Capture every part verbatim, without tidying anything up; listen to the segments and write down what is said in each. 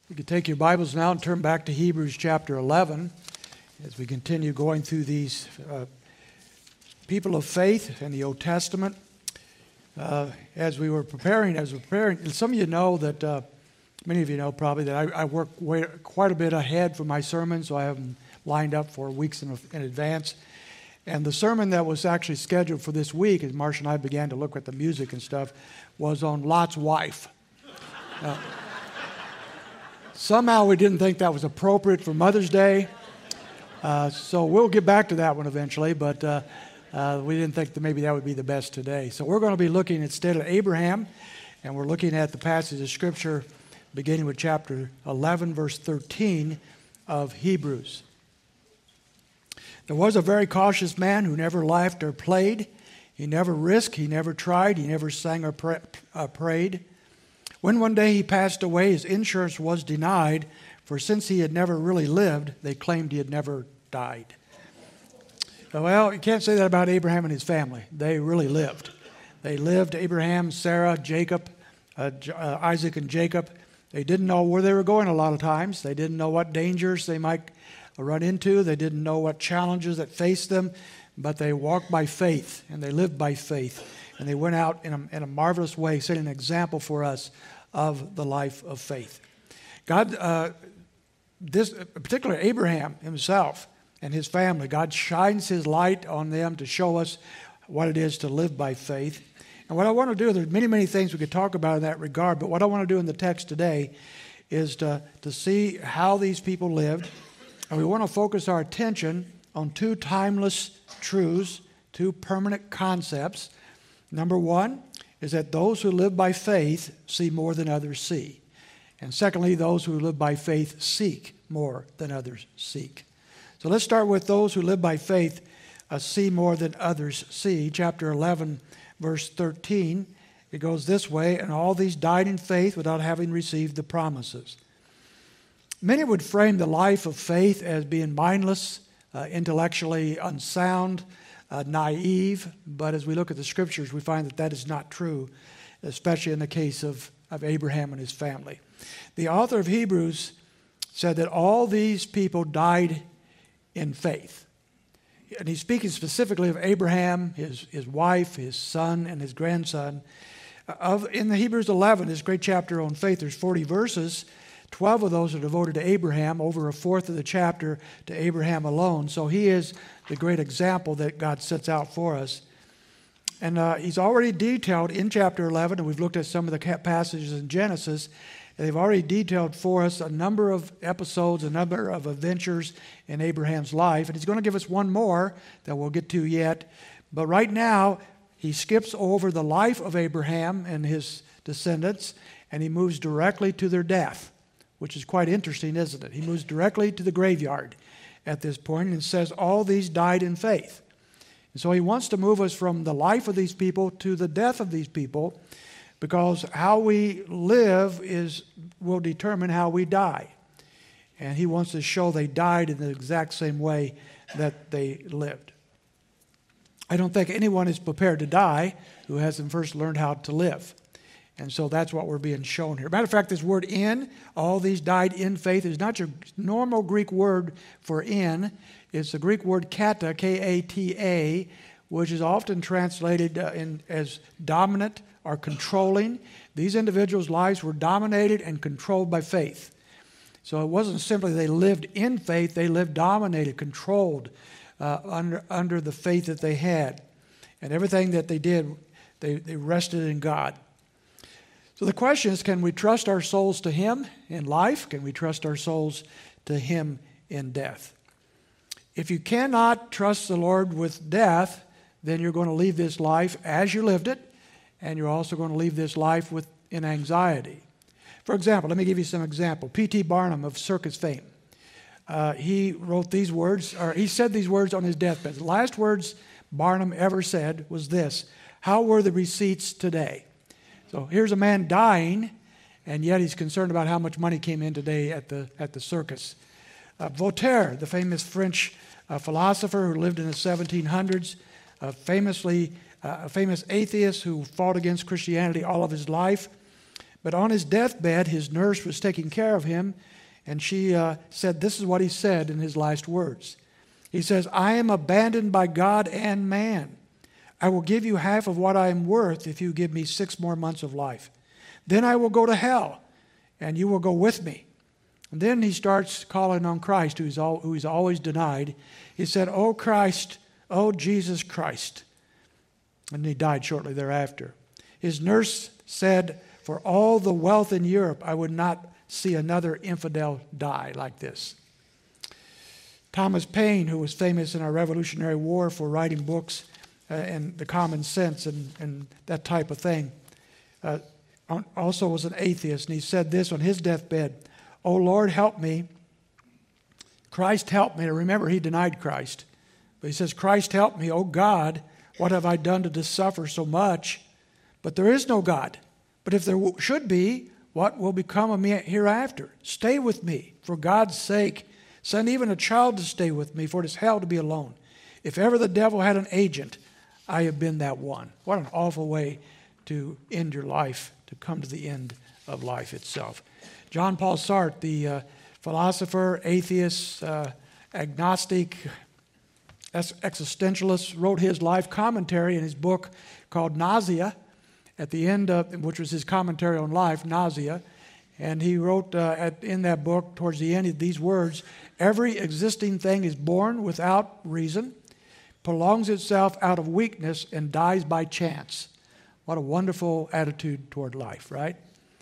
You can take your Bibles now and turn back to Hebrews chapter eleven as we continue going through these uh, people of faith in the Old Testament. Uh, as we were preparing, as we were preparing, and some of you know that, uh, many of you know probably that I, I work way, quite a bit ahead for my sermons, so I have them lined up for weeks in, in advance. And the sermon that was actually scheduled for this week, as Marcia and I began to look at the music and stuff, was on Lot's wife. Uh, Somehow we didn't think that was appropriate for Mother's Day, uh, so we'll get back to that one eventually, but uh, uh, we didn't think that maybe that would be the best today. So we're going to be looking instead at Abraham, and we're looking at the passage of Scripture beginning with chapter eleven, verse thirteen of Hebrews. There was a very cautious man who never laughed or played. He never risked, he never tried, he never sang or pra- uh, prayed. When one day he passed away, his insurance was denied, for since he had never really lived, they claimed he had never died. Well, you can't say that about Abraham and his family. They really lived. They lived, Abraham, Sarah, Jacob, uh, uh, Isaac and Jacob. They didn't know where they were going a lot of times. They didn't know what dangers they might run into. They didn't know what challenges that faced them, but they walked by faith, and they lived by faith. And they went out in a, in a marvelous way, setting an example for us of the life of faith. God, uh, this particularly Abraham himself and his family, God shines his light on them to show us what it is to live by faith. And what I want to do, there's many, many things we could talk about in that regard, but what I want to do in the text today is to, to see how these people lived. And we want to focus our attention on two timeless truths, two permanent concepts. Number one is that those who live by faith see more than others see. And secondly, those who live by faith seek more than others seek. So let's start with those who live by faith uh, see more than others see. Chapter eleven, verse thirteen, it goes this way, and all these died in faith without having received the promises. Many would frame the life of faith as being mindless, uh, intellectually unsound, Uh, naive, but as we look at the Scriptures, we find that that is not true, especially in the case of, of Abraham and his family. The author of Hebrews said that all these people died in faith. And he's speaking specifically of Abraham, his, his wife, his son, and his grandson. Of, in the Hebrews eleven, this great chapter on faith, there's forty verses. Twelve of those are devoted to Abraham, over a fourth of the chapter to Abraham alone. So he is the great example that God sets out for us. And uh, he's already detailed in chapter eleven, and we've looked at some of the passages in Genesis, and they've already detailed for us a number of episodes, a number of adventures in Abraham's life. And he's going to give us one more that we'll get to yet. But right now, he skips over the life of Abraham and his descendants, and he moves directly to their death, which is quite interesting, isn't it? He moves directly to the graveyard at this point and says all these died in faith. And so he wants to move us from the life of these people to the death of these people, because how we live is will determine how we die. And he wants to show they died in the exact same way that they lived. I don't think anyone is prepared to die who hasn't first learned how to live. And so that's what we're being shown here. Matter of fact, this word in, all these died in faith, is not your normal Greek word for in. It's the Greek word kata, K A T A, which is often translated uh, in, as dominant or controlling. These individuals' lives were dominated and controlled by faith. So it wasn't simply they lived in faith, they lived dominated, controlled uh, under, under the faith that they had. And everything that they did, they, they rested in God. So the question is, can we trust our souls to Him in life? Can we trust our souls to Him in death? If you cannot trust the Lord with death, then you're going to leave this life as you lived it, and you're also going to leave this life with in anxiety. For example, let me give you some example. P T Barnum of circus fame. Uh, he wrote these words, or he said these words on his deathbed. The last words Barnum ever said was this: "How were the receipts today?" So here's a man dying, and yet he's concerned about how much money came in today at the at the circus. Uh, Voltaire, the famous French uh, philosopher who lived in the seventeen hundreds, uh, famously uh, a famous atheist who fought against Christianity all of his life. But on his deathbed, his nurse was taking care of him, and she uh, said, this is what he said in his last words. He says, I am abandoned by God and man. I will give you half of what I am worth if you give me six more months of life. Then I will go to hell, and you will go with me. And then he starts calling on Christ, who he's, all, who he's always denied. He said, oh Christ, oh Jesus Christ. And he died shortly thereafter. His nurse said, for all the wealth in Europe, I would not see another infidel die like this. Thomas Paine, who was famous in our Revolutionary War for writing books uh, and the common sense and, and that type of thing, uh, also was an atheist. And he said this on his deathbed, oh Lord, help me. Christ, help me. Remember, he denied Christ. But he says, Christ, help me. Oh God, what have I done to suffer so much? But there is no God. But if there should be, what will become of me hereafter? Stay with me, for God's sake. Send even a child to stay with me, for it is hell to be alone. If ever the devil had an agent, I have been that one. What an awful way to end your life, to come to the end of life itself. John Paul Sartre, the uh, philosopher, atheist, uh, agnostic, existentialist, wrote his life commentary in his book called Nausea, at the end of which was his commentary on life, Nausea. And he wrote uh, at, in that book, towards the end, these words, every existing thing is born without reason, prolongs itself out of weakness, and dies by chance. What a wonderful attitude toward life, right?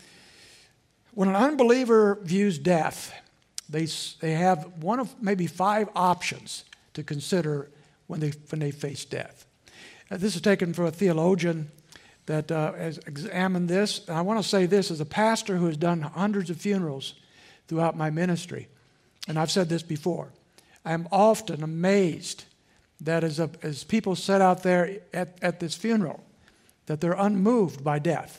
When an unbeliever views death, they, they have one of maybe five options to consider when they, when they face death. Uh, this is taken from a theologian that uh, has examined this. And I want to say this as a pastor who has done hundreds of funerals throughout my ministry. And I've said this before. I am often amazed that as, a, as people sit out there at, at this funeral, that they're unmoved by death,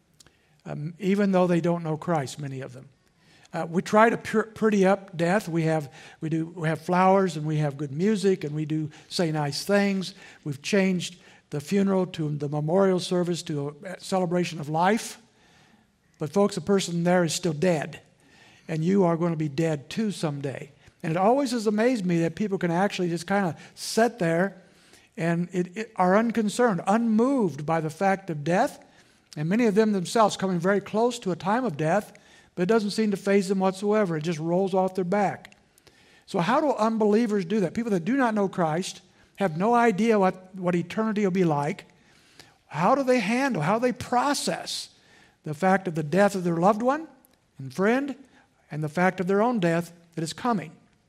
um, even though they don't know Christ, many of them. Uh, we try to pur- pretty up death. We have we do we have flowers and we have good music and we do say nice things. We've changed the funeral to the memorial service to a celebration of life. But folks, the person there is still dead. And you are going to be dead too someday. And it always has amazed me that people can actually just kind of sit there and it, it, are unconcerned, unmoved by the fact of death. And many of them themselves coming very close to a time of death, but it doesn't seem to faze them whatsoever. It just rolls off their back. So how do unbelievers do that? People that do not know Christ, have no idea what, what eternity will be like. How do they handle, how do they process the fact of the death of their loved one and friend and the fact of their own death that is coming?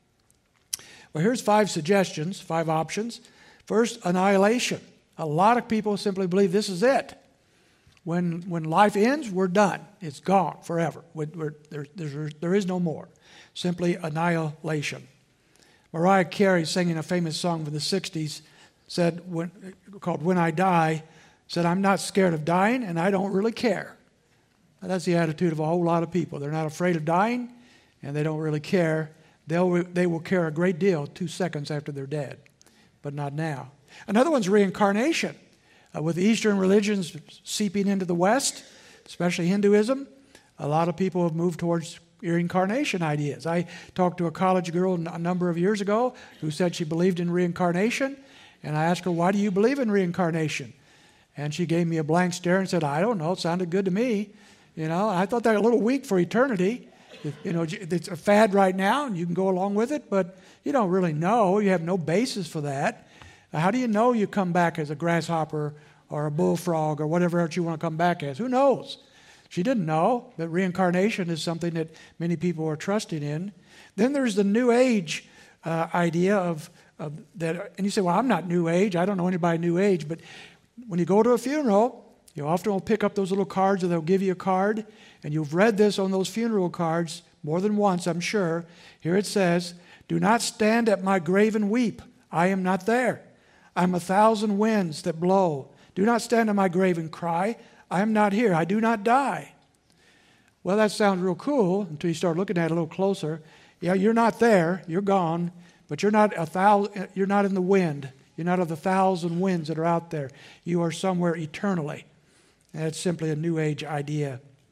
Well, here's five suggestions, five options. First, annihilation. A lot of people simply believe this is it. When, when life ends, we're done. It's gone forever. We're, we're, there, there, there is no more. Simply annihilation. Mariah Carey, singing a famous song from the sixties, said, when, called When I Die, said, I'm not scared of dying, and I don't really care. Now, that's the attitude of a whole lot of people. They're not afraid of dying, and they don't really care. They'll, they will care a great deal two seconds after they're dead, but not now. Another one's reincarnation. Uh, with Eastern religions seeping into the West, especially Hinduism, a lot of people have moved towards reincarnation ideas. I talked to a college girl a number of years ago who said she believed in reincarnation, and I asked her, why do you believe in reincarnation? And she gave me a blank stare and said, I don't know, it sounded good to me. You know, I thought that a little weak for eternity. You know, it's a fad right now, and you can go along with it, but you don't really know. You have no basis for that. How do you know you come back as a grasshopper or a bullfrog or whatever else you want to come back as? Who knows? She didn't know that reincarnation is something that many people are trusting in. Then there's the New Age uh, idea of, of that. And you say, well, I'm not New Age. I don't know anybody New Age. But when you go to a funeral, you often will pick up those little cards, or they'll give you a card. And you've read this on those funeral cards more than once, I'm sure. Here it says, do not stand at my grave and weep. I am not there. I'm a thousand winds that blow. Do not stand at my grave and cry. I am not here. I do not die. Well, that sounds real cool until you start looking at it a little closer. Yeah, you're not there. You're gone. But you're not a thousand, you're not in the wind. You're not of the thousand winds that are out there. You are somewhere eternally. And it's simply a New Age idea.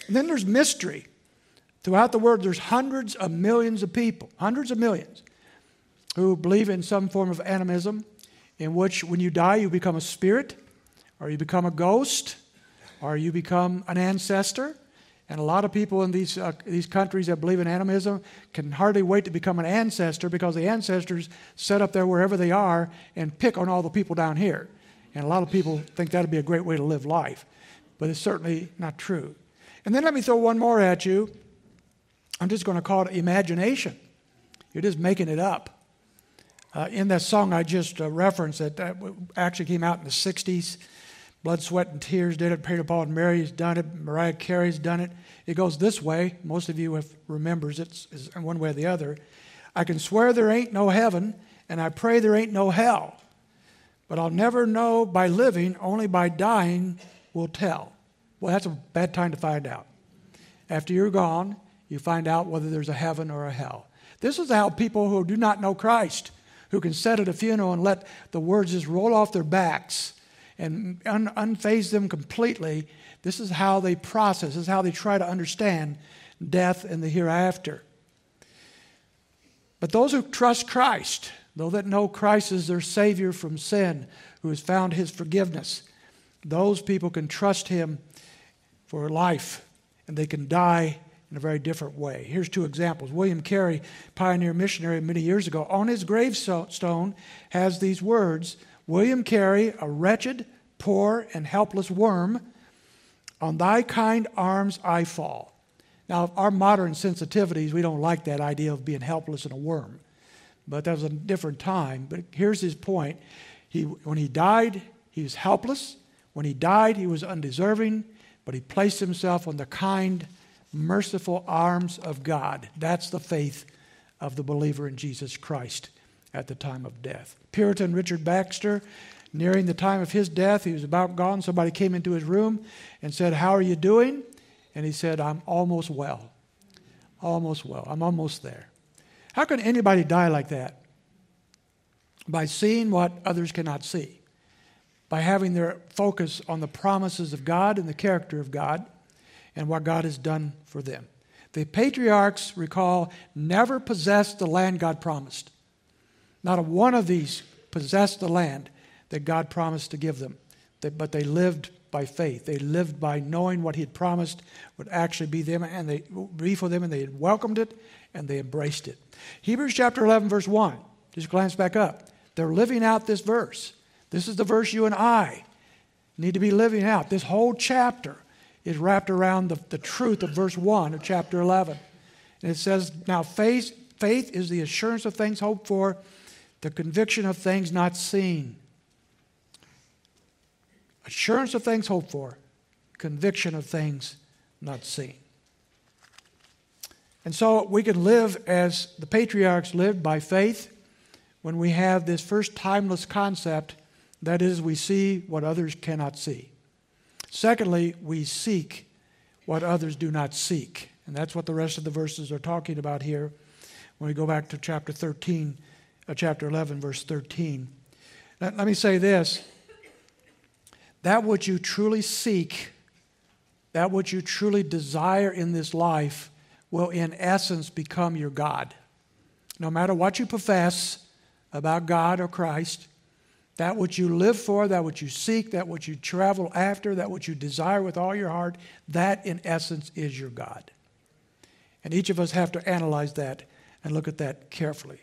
And then there's mystery. Throughout the world, there's hundreds of millions of people, hundreds of millions, who believe in some form of animism, in which when you die, you become a spirit, or you become a ghost, or you become an ancestor. And a lot of people in these uh, these countries that believe in animism can hardly wait to become an ancestor, because the ancestors set up there wherever they are and pick on all the people down here. And a lot of people think that would be a great way to live life. But it's certainly not true. And then let me throw one more at you. I'm just going to call it imagination. You're just making it up. Uh, in that song I just uh, referenced that uh, actually came out in the sixties, Blood, Sweat, and Tears did it. Peter, Paul, and Mary's done it. Mariah Carey's done it. It goes this way. Most of you have remembers it is one way or the other. I can swear there ain't no heaven, and I pray there ain't no hell. But I'll never know by living, only by dying will tell. Well, that's a bad time to find out. After you're gone, you find out whether there's a heaven or a hell. This is how people who do not know Christ, who can sit at a funeral and let the words just roll off their backs and un- unfaze them completely, this is how they process, this is how they try to understand death and the hereafter. But those who trust Christ, those that know Christ is their Savior from sin, who has found His forgiveness, those people can trust Him for life, and they can die in a very different way. Here's two examples. William Carey, pioneer missionary many years ago, on his gravestone has these words, William Carey, a wretched, poor, and helpless worm, on thy kind arms I fall. Now, our modern sensitivities, we don't like that idea of being helpless and a worm. But that was a different time. But here's his point. He, when he died, he was helpless. When he died, he was undeserving. But he placed himself on the kind, merciful arms of God. That's the faith of the believer in Jesus Christ at the time of death. Puritan Richard Baxter, nearing the time of his death, he was about gone. Somebody came into his room and said, how are you doing? And he said, I'm almost well. Almost well. I'm almost there. How can anybody die like that? By seeing what others cannot see. By having their focus on the promises of God and the character of God and what God has done for them. The patriarchs, recall, never possessed the land God promised. Not a one of these possessed the land that God promised to give them. But they lived by faith. They lived by knowing what He had promised would actually be them, and they be for them, and they had welcomed it, and they embraced it. Hebrews chapter eleven, verse one. Just glance back up. They're living out this verse. This is the verse you and I need to be living out. This whole chapter is wrapped around the, the truth of verse one of chapter eleven. And it says, now faith, faith is the assurance of things hoped for, the conviction of things not seen. Assurance of things hoped for, conviction of things not seen. And so we can live as the patriarchs lived, by faith, when we have this first timeless concept, that is, we see what others cannot see. Secondly, we seek what others do not seek. And that's what the rest of the verses are talking about here when we go back to chapter thirteen, uh, chapter eleven, verse thirteen. Let, let me say this. That which you truly seek, that which you truly desire in this life will in essence become your God. No matter what you profess about God or Christ, that which you live for, that which you seek, that which you travel after, that which you desire with all your heart, that in essence is your God. And each of us have to analyze that and look at that carefully.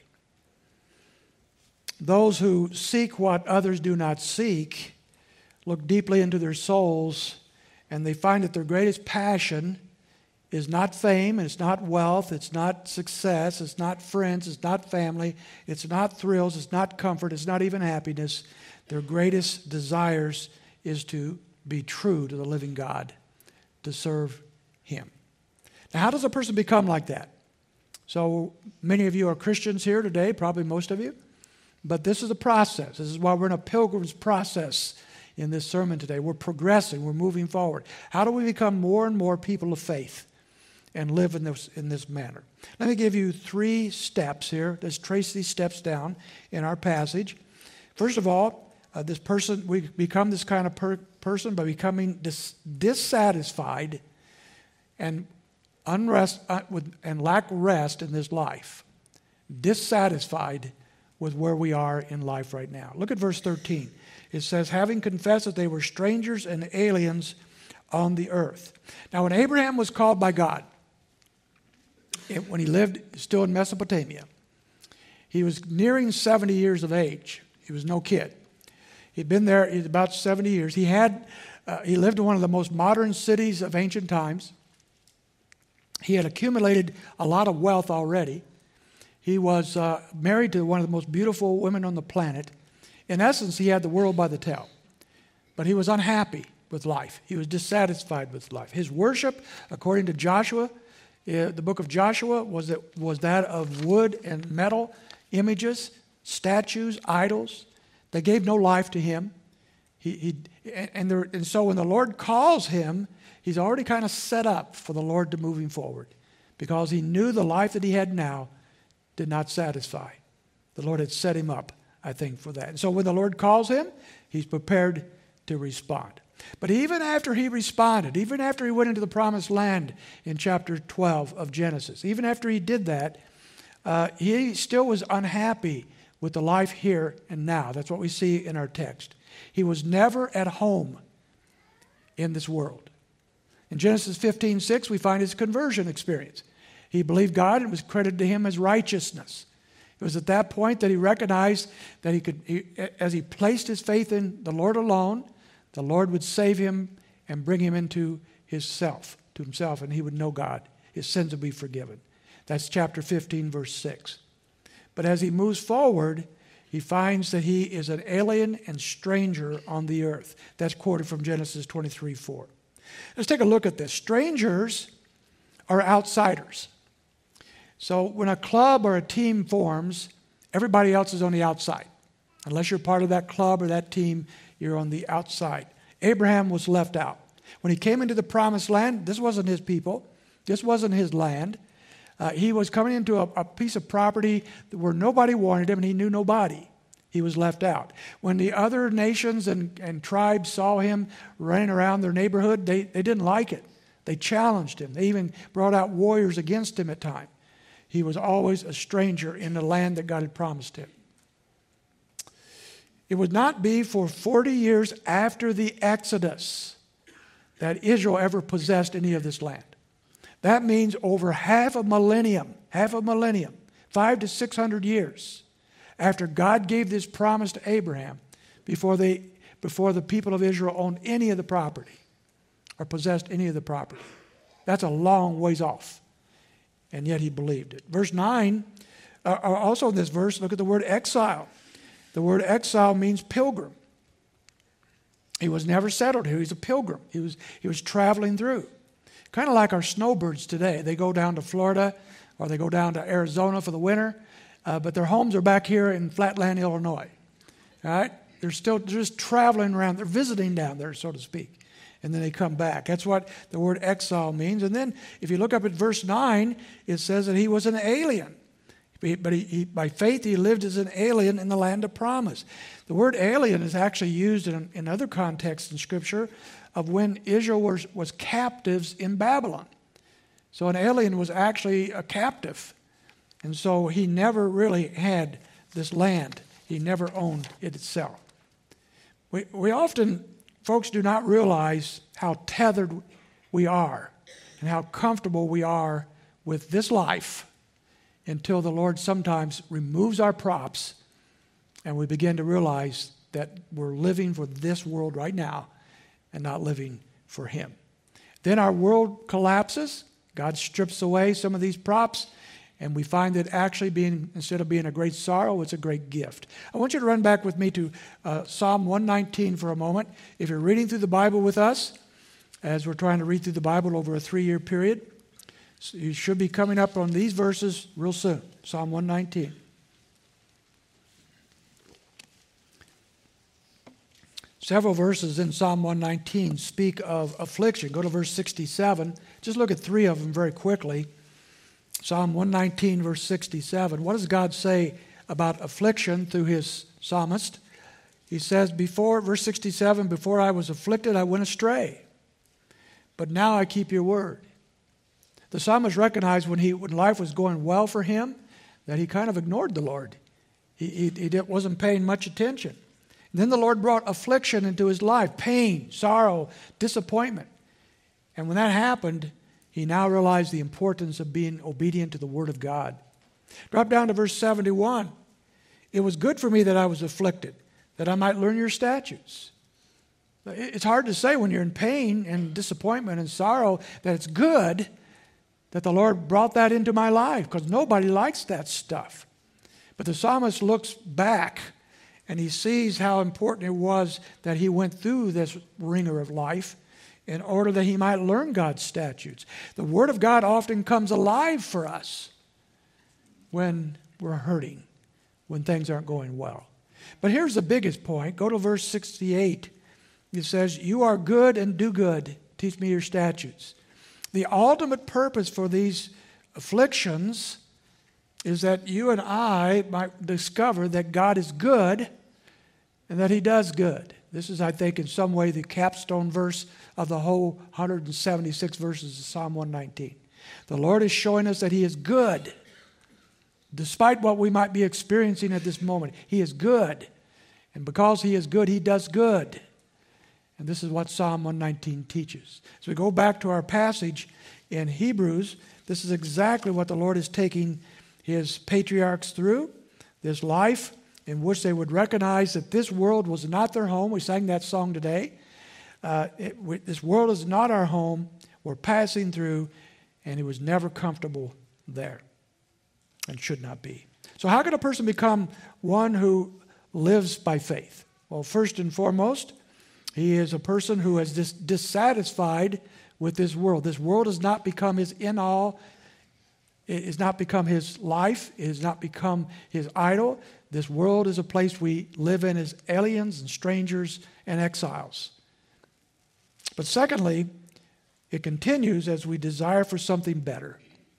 Those who seek what others do not seek look deeply into their souls, and they find that their greatest passion is not fame, it's not wealth, it's not success, it's not friends, it's not family, it's not thrills, it's not comfort, it's not even happiness. Their greatest desires is to be true to the living God, to serve Him. Now, how does a person become like that? So many of you are Christians here today, probably most of you, but this is a process. This is why we're in a pilgrim's process in this sermon today. We're progressing, we're moving forward. How do we become more and more people of faith and live in this, in this manner? Let me give you three steps here. Let's trace these steps down in our passage. First of all, uh, this person, we become this kind of per- person by becoming dis- dissatisfied and unrest uh, with, and lack rest in this life, dissatisfied with where we are in life right now. Look at verse thirteen. It says, having confessed that they were strangers and aliens on the earth. Now, when Abraham was called by God, it, when he lived still in Mesopotamia, he was nearing seventy years of age. He was no kid. He'd been there he's about seventy years. He had uh, he lived in one of the most modern cities of ancient times. He had accumulated a lot of wealth already. He was uh, married to one of the most beautiful women on the planet. In essence, he had the world by the tail. But he was unhappy with life. He was dissatisfied with life. His worship, according to Joshua, uh, the book of Joshua, was that, was that of wood and metal images, statues, idols. They gave no life to him. He, he, and, there, and so when the Lord calls him, he's already kind of set up for the Lord to move him forward, because he knew the life that he had now did not satisfy. The Lord had set him up, I think, for that. And so when the Lord calls him, he's prepared to respond. But even after he responded, even after he went into the promised land in chapter twelve of Genesis, even after he did that, uh, he still was unhappy with the life here and now. That's what we see in our text. He was never at home in this world. In Genesis fifteen six, we find his conversion experience. He believed God, and it was credited to him as righteousness. It was at that point that he recognized that he could, he, as he placed his faith in the Lord alone, the Lord would save him and bring him into his self, to himself, and he would know God. His sins would be forgiven. That's chapter fifteen, verse six. But as he moves forward, he finds that he is an alien and stranger on the earth. That's quoted from Genesis twenty-three four. Let's take a look at this. Strangers are outsiders. So when a club or a team forms, everybody else is on the outside. Unless you're part of that club or that team, you're on the outside. Abraham was left out. When he came into the promised land, this wasn't his people. This wasn't his land. Uh, he was coming into a, a piece of property where nobody wanted him, and he knew nobody. He was left out. When the other nations and, and tribes saw him running around their neighborhood, they, they didn't like it. They challenged him. They even brought out warriors against him at times. He was always a stranger in the land that God had promised him. It would not be for forty years after the Exodus that Israel ever possessed any of this land. That means over half a millennium, half a millennium, five to six hundred years after God gave this promise to Abraham, before they, before the people of Israel owned any of the property or possessed any of the property. That's a long ways off. And yet he believed it. Verse nine, uh, also in this verse, look at the word exile. The word exile means pilgrim. He was never settled here. He was a pilgrim. He was, he was traveling through. Kind of like our snowbirds today. They go down to Florida or they go down to Arizona for the winter, uh, but their homes are back here in Flatland, Illinois. All right? They're still just traveling around. They're visiting down there, so to speak. And then they come back. That's what the word exile means. And then if you look up at verse nine, it says that he was an alien. But he, he, by faith, he lived as an alien in the land of promise. The word alien is actually used in, in other contexts in Scripture of when Israel was, was captives in Babylon. So an alien was actually a captive. And so he never really had this land. He never owned it itself. We, we often, folks do not realize how tethered we are and how comfortable we are with this life until the Lord sometimes removes our props and we begin to realize that we're living for this world right now and not living for Him. Then our world collapses. God strips away some of these props, and we find that actually being, instead of being a great sorrow, it's a great gift. I want you to run back with me to uh, Psalm one nineteen for a moment. If you're reading through the Bible with us, as we're trying to read through the Bible over a three-year period, so you should be coming up on these verses real soon. Psalm one nineteen. Several verses in Psalm one nineteen speak of affliction. Go to verse sixty-seven. Just look at three of them very quickly. Psalm one nineteen, verse sixty-seven. What does God say about affliction through his psalmist? He says, before, verse sixty-seven, before I was afflicted, I went astray. But now I keep your word. The psalmist recognized when, he, when life was going well for him that he kind of ignored the Lord. He, he, he wasn't paying much attention. And then the Lord brought affliction into his life, pain, sorrow, disappointment. And when that happened, he now realized the importance of being obedient to the Word of God. Drop down to verse seventy-one. It was good for me that I was afflicted, that I might learn your statutes. It's hard to say when you're in pain and disappointment and sorrow that it's good that the Lord brought that into my life, because nobody likes that stuff. But the psalmist looks back and he sees how important it was that he went through this ringer of life in order that he might learn God's statutes. The Word of God often comes alive for us when we're hurting, when things aren't going well. But here's the biggest point. Go to verse sixty-eight. It says, you are good and do good. Teach me your statutes. The ultimate purpose for these afflictions is that you and I might discover that God is good and that He does good. This is, I think, in some way the capstone verse of the whole one hundred seventy-six verses of Psalm one nineteen. The Lord is showing us that He is good. Despite what we might be experiencing at this moment, He is good. And because He is good, He does good. And this is what Psalm one nineteen teaches. As we go back to our passage in Hebrews, this is exactly what the Lord is taking His patriarchs through, this life in which they would recognize that this world was not their home. We sang that song today. Uh, it, we, this world is not our home. We're passing through, and it was never comfortable there and should not be. So how can a person become one who lives by faith? Well, first and foremost, he is a person who is dis- dissatisfied with this world. This world has not become his in-all. It has not become his life. It has not become his idol. This world is a place we live in as aliens and strangers and exiles. But secondly, it continues as we desire for something better.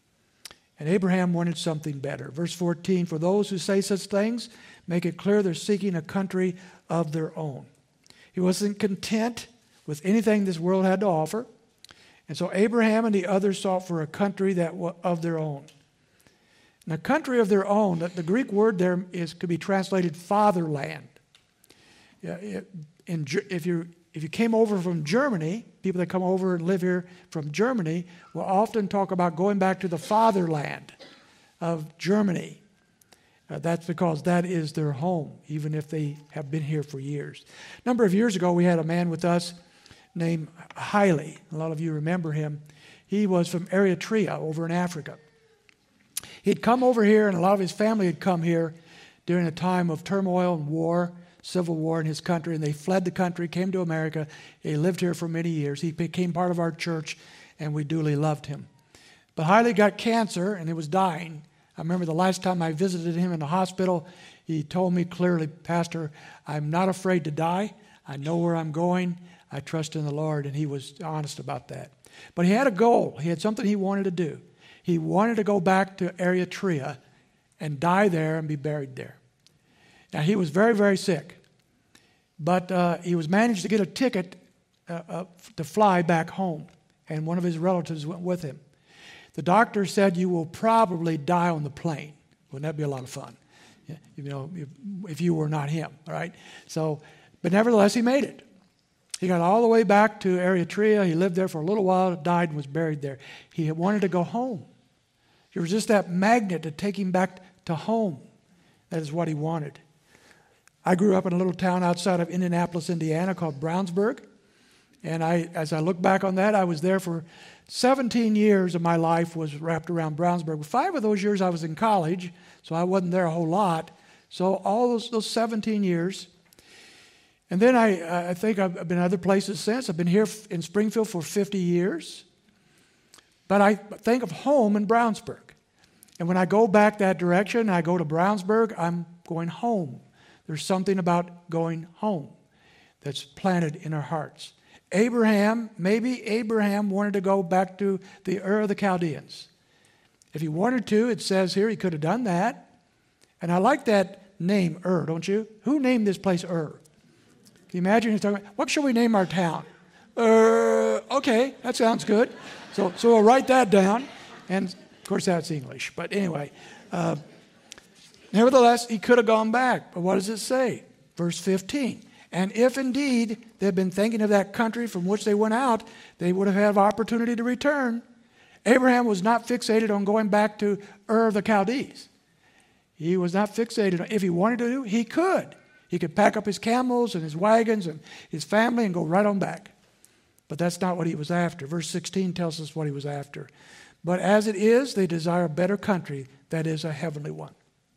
And Abraham wanted something better. Verse fourteen, for those who say such things, make it clear they're seeking a country of their own. He wasn't content with anything this world had to offer. And so Abraham and the others sought for a country that was of their own. And a country of their own, the Greek word there is could be translated fatherland. In, if, you, if you came over from Germany, people that come over and live here from Germany will often talk about going back to the fatherland of Germany. Uh, that's because that is their home, even if they have been here for years. A number of years ago, we had a man with us named Haile. A lot of you remember him. He was from Eritrea over in Africa. He'd come over here, and a lot of his family had come here during a time of turmoil and war, civil war in his country, and they fled the country, came to America. He lived here for many years. He became part of our church, and we duly loved him. But Haile got cancer, and he was dying. I remember the last time I visited him in the hospital, he told me clearly, Pastor, I'm not afraid to die. I know where I'm going. I trust in the Lord, and he was honest about that. But he had a goal. He had something he wanted to do. He wanted to go back to Eritrea and die there and be buried there. Now, he was very, very sick, but uh, he was managed to get a ticket uh, uh, to fly back home, and one of his relatives went with him. The doctor said, you will probably die on the plane. Wouldn't that be a lot of fun? You know, if, if you were not him, all right? So, but nevertheless, he made it. He got all the way back to Eritrea. He lived there for a little while, died, and was buried there. He wanted to go home. There was just that magnet to take him back to home. That is what he wanted. I grew up in a little town outside of Indianapolis, Indiana called Brownsburg. And I, as I look back on that, I was there for seventeen years of my life was wrapped around Brownsburg. Five of those years I was in college, so I wasn't there a whole lot. So all those, those seventeen years. And then I, I think I've been other places since. I've been here in Springfield for fifty years. But I think of home in Brownsburg. And when I go back that direction, I go to Brownsburg, I'm going home. There's something about going home that's planted in our hearts. Abraham, maybe Abraham wanted to go back to the Ur of the Chaldeans. If he wanted to, it says here he could have done that. And I like that name, Ur, don't you? Who named this place Ur? Can you imagine he's talking about, what should we name our town? Uh, okay, that sounds good. So, so we'll write that down. And of course, that's English. But anyway, uh, nevertheless, he could have gone back. But what does it say? Verse fifteen. And if indeed they had been thinking of that country from which they went out, they would have had opportunity to return. Abraham was not fixated on going back to Ur of the Chaldees. He was not fixated on, if he wanted to do, he could. He could pack up his camels and his wagons and his family and go right on back. But that's not what he was after. Verse sixteen tells us what he was after. But as it is, they desire a better country, that is a heavenly one.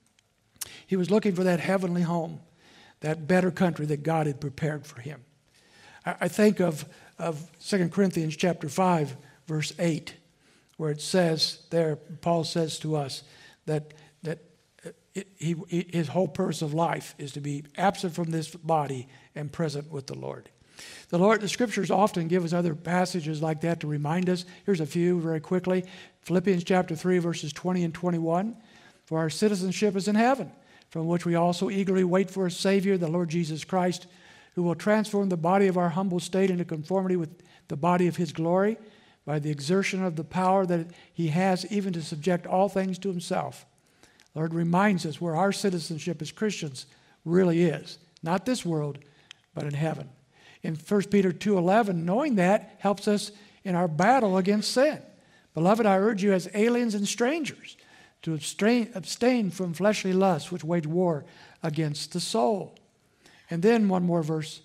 He was looking for that heavenly home, that better country that God had prepared for him. I, I think of, of Second Corinthians chapter five, verse eight, where it says there, Paul says to us that, that it, he, his whole purpose of life is to be absent from this body and present with the Lord. The Lord, the scriptures often give us other passages like that to remind us. Here's a few very quickly. Philippians chapter three, verses twenty and twenty-one. For our citizenship is in heaven, from which we also eagerly wait for a Savior, the Lord Jesus Christ, who will transform the body of our humble state into conformity with the body of his glory, by the exertion of the power that he has even to subject all things to himself. The Lord reminds us where our citizenship as Christians really is. Not this world, but in heaven. In First Peter two eleven, knowing that helps us in our battle against sin. Beloved, I urge you as aliens and strangers to abstain, abstain from fleshly lusts which wage war against the soul. And then one more verse,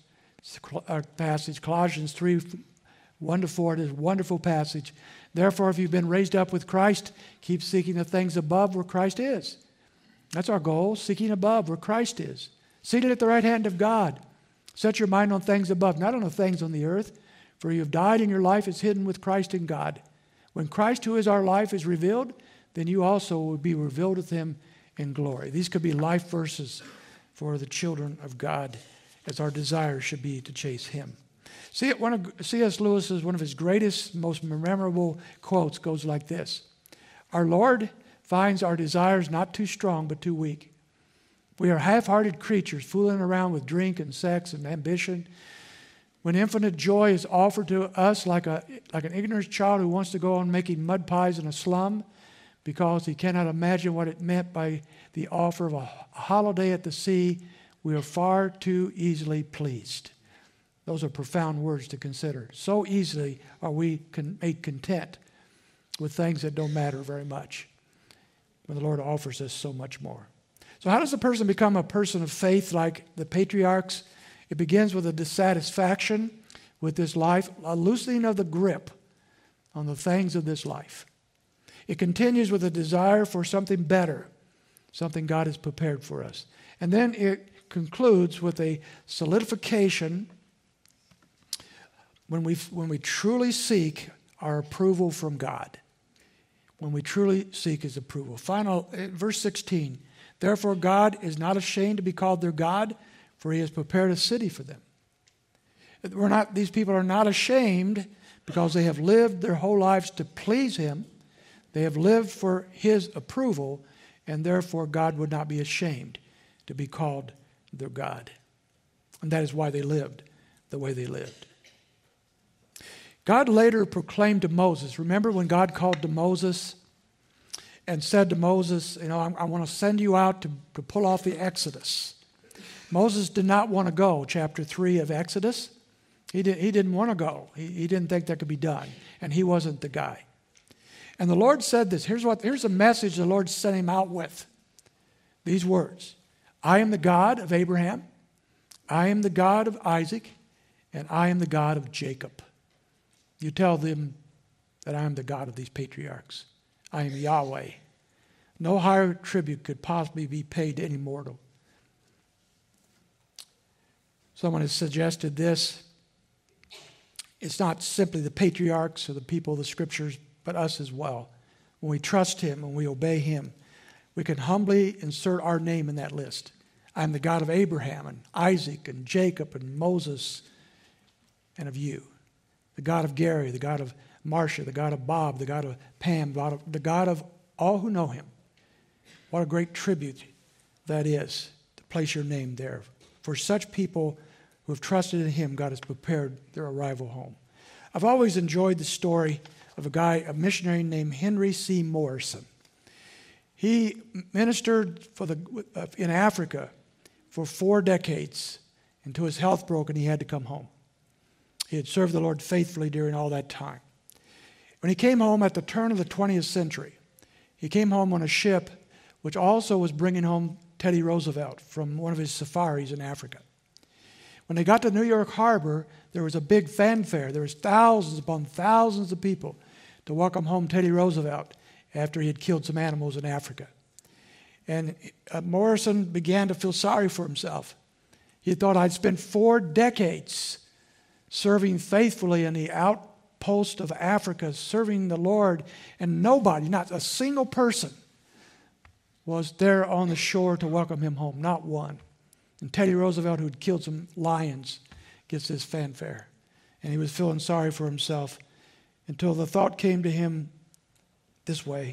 our passage, Colossians three, one to four, it is a wonderful passage. Therefore, if you've been raised up with Christ, keep seeking the things above where Christ is. That's our goal, seeking above where Christ is. Seated at the right hand of God. Set your mind on things above, not on the things on the earth. For you have died and your life is hidden with Christ in God. When Christ, who is our life, is revealed, then you also will be revealed with him in glory. These could be life verses for the children of God, as our desire should be to chase him. See, one of C S Lewis's, one of his greatest, most memorable quotes goes like this. Our Lord finds our desires not too strong, but too weak. We are half-hearted creatures fooling around with drink and sex and ambition. When infinite joy is offered to us like a like an ignorant child who wants to go on making mud pies in a slum because he cannot imagine what it meant by the offer of a holiday at the sea, we are far too easily pleased. Those are profound words to consider. So easily are we con- made content with things that don't matter very much when the Lord offers us so much more. So how does a person become a person of faith like the patriarchs? It begins with a dissatisfaction with this life, a loosening of the grip on the things of this life. It continues with a desire for something better, something God has prepared for us. And then it concludes with a solidification when we, when we truly seek our approval from God. When we truly seek his approval. Final, verse sixteen. Therefore, God is not ashamed to be called their God, for he has prepared a city for them. We're not, these people are not ashamed because they have lived their whole lives to please him. They have lived for his approval, and therefore God would not be ashamed to be called their God. And that is why they lived the way they lived. God later proclaimed to Moses, remember when God called to Moses and said to Moses, you know, I, I want to send you out to, to pull off the Exodus. Moses did not want to go, chapter three of Exodus. He, did, he didn't want to go. He, he didn't think that could be done, and he wasn't the guy. And the Lord said this. Here's what. Here's the message the Lord sent him out with. These words. I am the God of Abraham. I am the God of Isaac. And I am the God of Jacob. You tell them that I am the God of these patriarchs. I am Yahweh. No higher tribute could possibly be paid to any mortal. Someone has suggested this. It's not simply the patriarchs or the people of the scriptures, but us as well. When we trust him and we obey him, we can humbly insert our name in that list. I'm the God of Abraham and Isaac and Jacob and Moses and of you. The God of Gary, the God of Marcia, the God of Bob, the God of Pam, the God of all who know him. What a great tribute that is to place your name there. For such people who have trusted in him, God has prepared their arrival home. I've always enjoyed the story of a guy, a missionary named Henry C. Morrison. He ministered for the, uh, in Africa for four decades until his health broke and he had to come home. He had served the Lord faithfully during all that time. When he came home at the turn of the twentieth century, he came home on a ship which also was bringing home Teddy Roosevelt from one of his safaris in Africa. When they got to New York Harbor, there was a big fanfare. There was thousands upon thousands of people to welcome home Teddy Roosevelt after he had killed some animals in Africa. And uh, Morrison began to feel sorry for himself. He thought, I'd spent four decades serving faithfully in the outpost of Africa, serving the Lord, and nobody, not a single person, was there on the shore to welcome him home, not one. And Teddy Roosevelt, who'd killed some lions, gets this fanfare. And he was feeling sorry for himself until the thought came to him this way.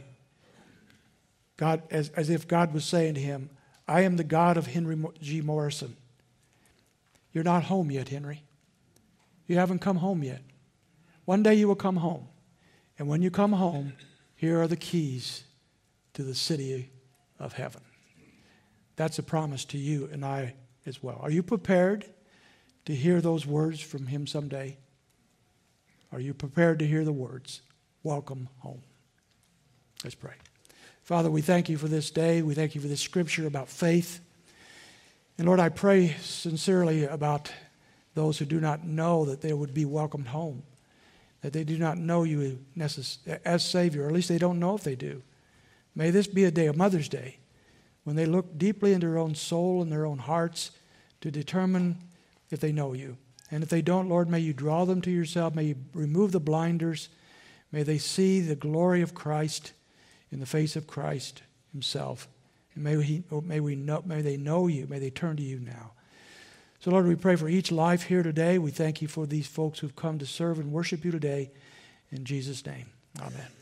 God, as, as if God was saying to him, I am the God of Henry G. Morrison. You're not home yet, Henry. You haven't come home yet. One day you will come home. And when you come home, here are the keys to the city of heaven. That's a promise to you and I as well. Are you prepared to hear those words from him someday? Are you prepared to hear the words, welcome home? Let's pray. Father, we thank you for this day. We thank you for this scripture about faith. And Lord, I pray sincerely about those who do not know that they would be welcomed home, that they do not know you as Savior, or at least they don't know if they do. May this be a day, a Mother's Day, when they look deeply into their own soul and their own hearts to determine if they know you. And if they don't, Lord, may you draw them to yourself. May you remove the blinders. May they see the glory of Christ in the face of Christ himself. And may, we, may, we know, may they know you. May they turn to you now. So, Lord, we pray for each life here today. We thank you for these folks who've come to serve and worship you today. In Jesus' name, amen.